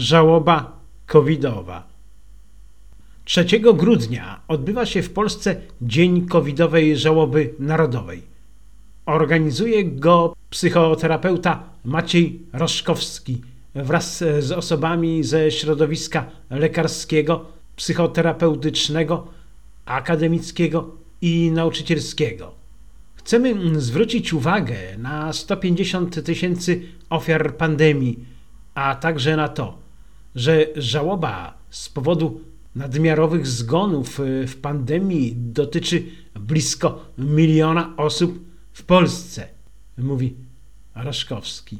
Żałoba covidowa. 3 grudnia odbywa się w Polsce Dzień Covidowej Żałoby Narodowej. Organizuje go psychoterapeuta Maciej Roszkowski wraz z osobami ze środowiska lekarskiego, psychoterapeutycznego, akademickiego i nauczycielskiego. Chcemy zwrócić uwagę na 150 000 ofiar pandemii, a także na to, że żałoba z powodu nadmiarowych zgonów w pandemii dotyczy blisko 1 miliona osób w Polsce, mówi Roszkowski.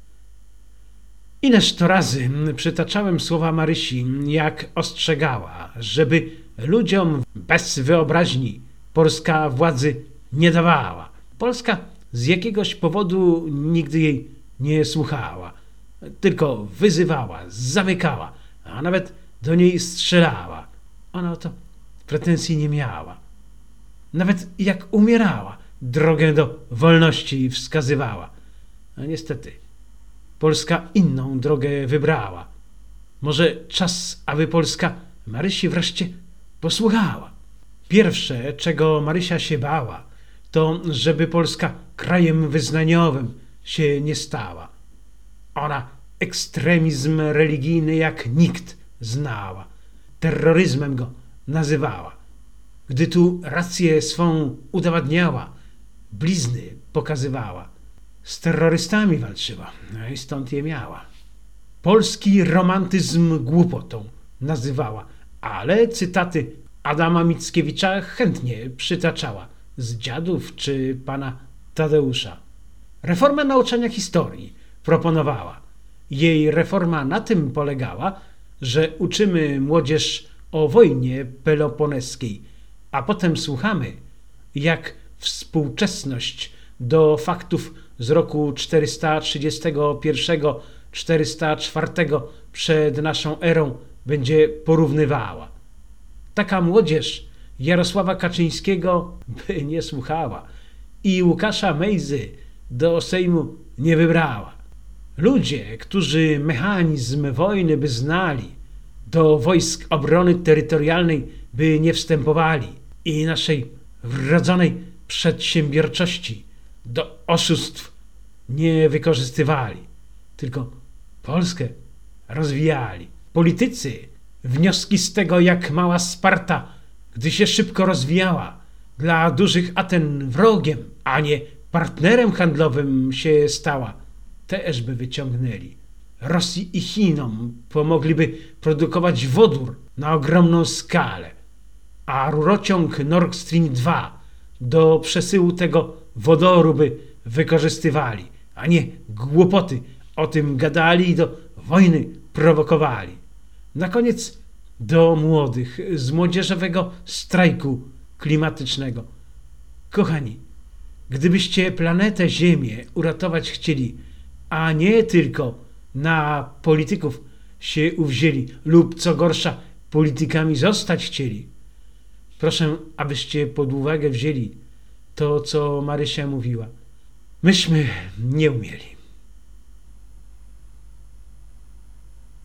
Ileż to razy przytaczałem słowa Marysi, jak ostrzegała, żeby ludziom bez wyobraźni Polska władzy nie dawała. Polska z jakiegoś powodu nigdy jej nie słuchała, tylko wyzywała, zamykała, a nawet do niej strzelała. Ona o to pretensji nie miała. Nawet jak umierała, drogę do wolności wskazywała. A niestety, Polska inną drogę wybrała. Może czas, aby Polska Marysi wreszcie posłuchała. Pierwsze, czego Marysia się bała, to żeby Polska krajem wyznaniowym się nie stała. Ona ekstremizm religijny jak nikt znała. Terroryzmem go nazywała. Gdy tu rację swą udowadniała, blizny pokazywała. Z terrorystami walczyła, no i stąd je miała. Polski romantyzm głupotą nazywała, ale cytaty Adama Mickiewicza chętnie przytaczała z dziadów czy pana Tadeusza. Reformę nauczania historii proponowała. Jej reforma na tym polegała, że uczymy młodzież o wojnie peloponeskiej, a potem słuchamy, jak współczesność do faktów z roku 431-404 przed naszą erą będzie porównywała. Taka młodzież Jarosława Kaczyńskiego by nie słuchała i Łukasza Mejzy do Sejmu nie wybrała. Ludzie, którzy mechanizm wojny by znali, do wojsk obrony terytorialnej by nie wstępowali i naszej wrodzonej przedsiębiorczości do oszustw nie wykorzystywali, tylko Polskę rozwijali. Politycy wnioski z tego, jak mała Sparta, gdy się szybko rozwijała, dla dużych Aten wrogiem, a nie partnerem handlowym się stała, też by wyciągnęli. Rosji i Chinom pomogliby produkować wodór na ogromną skalę, a rurociąg Nord Stream 2 do przesyłu tego wodoru by wykorzystywali, a nie głupoty o tym gadali i do wojny prowokowali. Na koniec do młodych z młodzieżowego strajku klimatycznego. Kochani, gdybyście planetę Ziemię uratować chcieli, a nie tylko na polityków się uwzięli lub co gorsza politykami zostać chcieli, proszę, abyście pod uwagę wzięli to, co Marysia mówiła. Myśmy nie umieli.